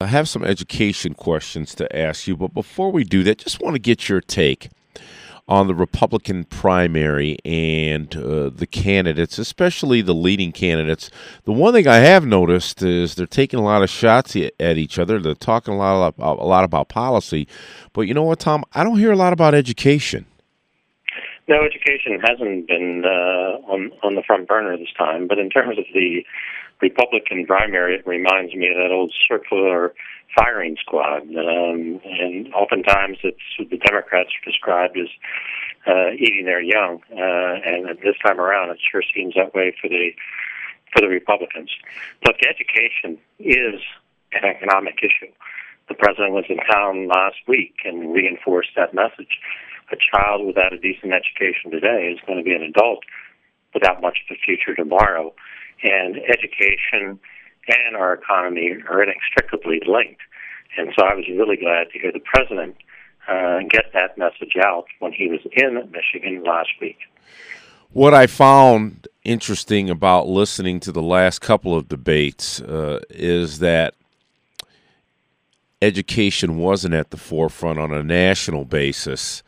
have some education questions to ask you, but before we do that, just want to get your take on the Republican primary and the candidates, especially the leading candidates. The one thing I have noticed is they're taking a lot of shots at each other. They're talking a lot about policy, but you know what, Tom? I don't hear a lot about education. No, education hasn't been on the front burner this time. But in terms of the Republican primary, it reminds me of that old circular firing squad. And oftentimes it's the Democrats are described as eating their young. And this time around, it sure seems that way for the Republicans. Look, education is an economic issue. The president was in town last week and reinforced that message. A child without a decent education today is going to be an adult without much of a future tomorrow. And education and our economy are inextricably linked. And so I was really glad to hear the president get that message out when he was in Michigan last week. What I found interesting about listening to the last couple of debates is that education wasn't at the forefront on a national basis.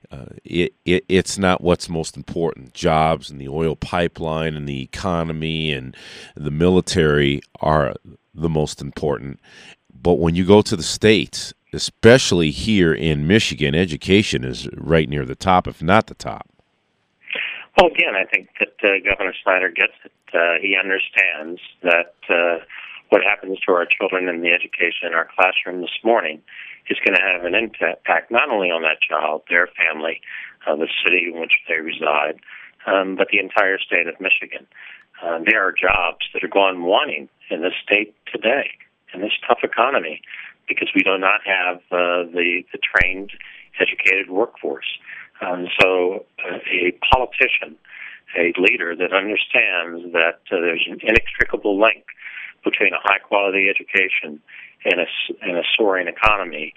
It's not what's most important. Jobs and the oil pipeline and the economy and the military are the most important. But when you go to the states, especially here in Michigan, education is right near the top, if not the top. Well, again, I think that Governor Snyder gets it. He understands that what happens to our children in the education in our classroom this morning is going to have an impact not only on that child, their family, the city in which they reside, but the entire state of Michigan. There are jobs that are gone wanting in this state today, in this tough economy, because we do not have the trained, educated workforce. So a politician, a leader that understands that there's an inextricable link between a high-quality education and a soaring economy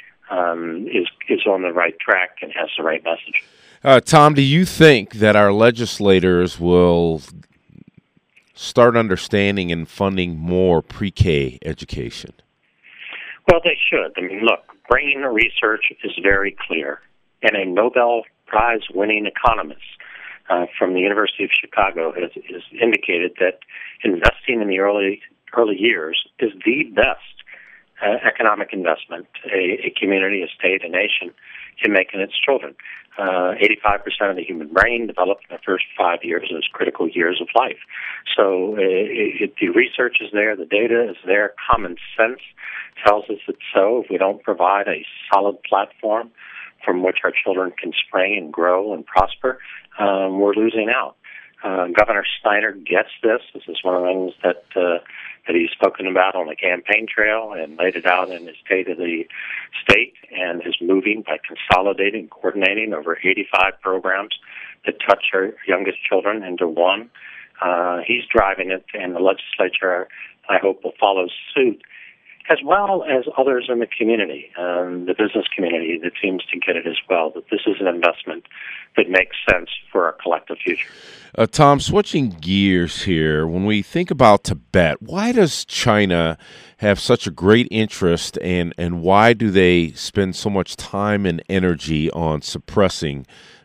is on the right track and has the right message. Tom, do you think that our legislators will start understanding and funding more pre-K education? Well, they should. I mean, look, brain research is very clear, and a Nobel Prize-winning economist from the University of Chicago has indicated that investing in the early years is the best economic investment a community, a state, a nation can make in its children. 85% of the human brain developed in the first 5 years, those critical years of life. So the research is there, the data is there, common sense tells us it's so. If we don't provide a solid platform from which our children can spring and grow and prosper, we're losing out. Governor Snyder gets this. This is one of the things that he's spoken about on the campaign trail and laid it out in his State of the State, and is moving by consolidating, coordinating over 85 programs that touch our youngest children into one. He's driving it, and the legislature, I hope, will follow suit, as well as others in the community, the business community that seems to get it as well, that this is an investment that makes sense for our collective future. Tom, switching gears here, when we think about Tibet, why does China have such a great interest, and why do they spend so much time and energy on suppressing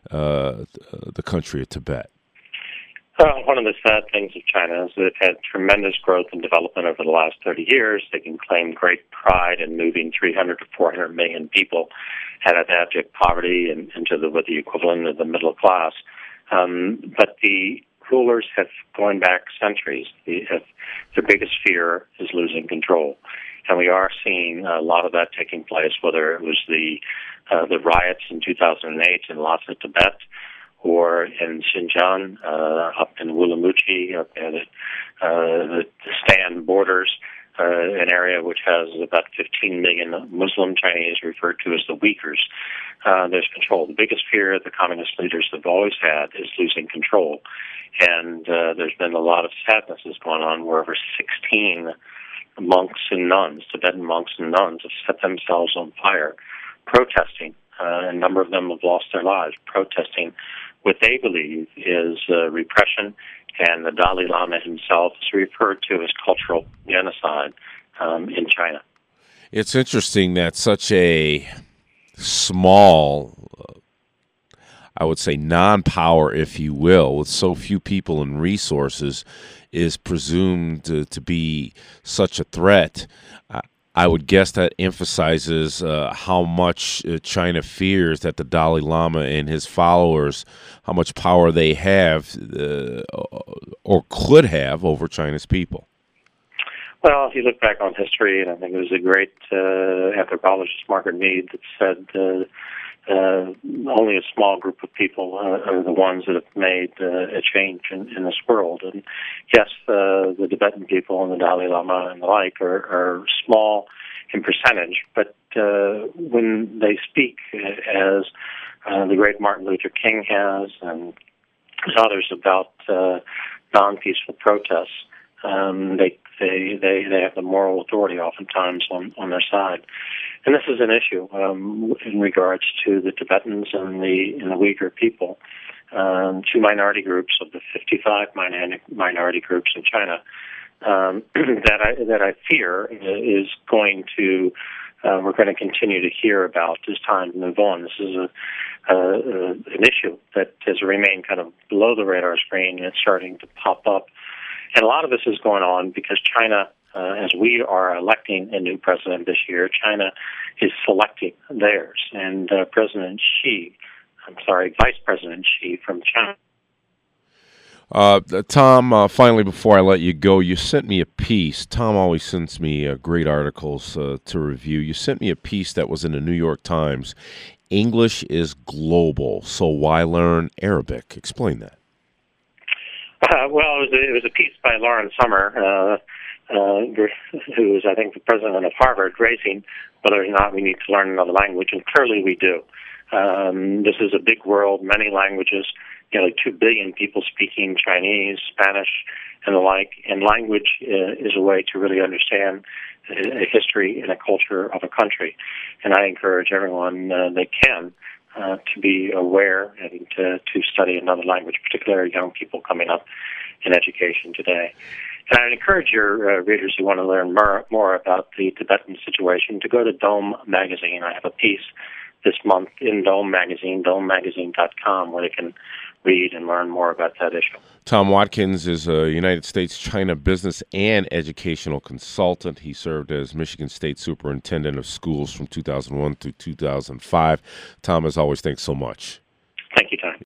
the country of Tibet? One of the sad things of China is that it had tremendous growth and development over the last 30 years. They can claim great pride in moving 300 to 400 million people out of abject poverty and into the equivalent of the middle class. But the rulers have gone back centuries. Their biggest fear is losing control. And we are seeing a lot of that taking place, whether it was the riots in 2008 in Lhasa, Tibet, or in Xinjiang, up in Urumqi, up in the Stan borders, an area which has about 15 million Muslim Chinese referred to as the Uyghurs. There's control. The biggest fear the communist leaders have always had is losing control. And there's been a lot of sadness that's going on where over 16 monks and nuns, Tibetan monks and nuns, have set themselves on fire, protesting. A number of them have lost their lives, protesting what they believe is repression, and the Dalai Lama himself is referred to as cultural genocide in China. It's interesting that such a small, I would say, non-power, if you will, with so few people and resources, is presumed to be such a threat. I would guess that emphasizes how much China fears that the Dalai Lama and his followers, how much power they have or could have over China's people. Well, if you look back on history, and I think it was a great anthropologist, Margaret Mead, that said only a small group of people are the ones that have made a change in this world. And yes, the Tibetan people and the Dalai Lama and the like are small in percentage, but when they speak, as the great Martin Luther King has, and others, about non-peaceful protests, they have the moral authority oftentimes on their side. And this is an issue in regards to the Tibetans and the Uyghur people, two minority groups of the 55 minority groups in China, that I fear is going to we're going to continue to hear about as time moves on. This is an issue that has remained kind of below the radar screen, and it's starting to pop up. And a lot of this is going on because China, as we are electing a new president this year, China is selecting theirs. And Vice President Xi from China. Tom, finally, before I let you go, you sent me a piece. Tom always sends me great articles to review. You sent me a piece that was in the New York Times. English is global, so why learn Arabic? Explain that. Well, it was a piece by Lauren Sommer, who is, I think, the president of Harvard, raising whether or not we need to learn another language, and clearly we do. This is a big world, many languages, nearly 2 billion people speaking Chinese, Spanish, and the like, and language is a way to really understand a history and a culture of a country. And I encourage everyone they can to be aware and to study another language, particularly young people coming up in education today. And I'd encourage your readers who want to learn more about the Tibetan situation to go to Dome Magazine. I have a piece this month in Dome Magazine, domemagazine.com, where they can read and learn more about that issue. Tom Watkins is a United States China business and educational consultant. He served as Michigan State Superintendent of Schools from 2001 through 2005. Tom, as always, thanks so much. Thank you, Tom.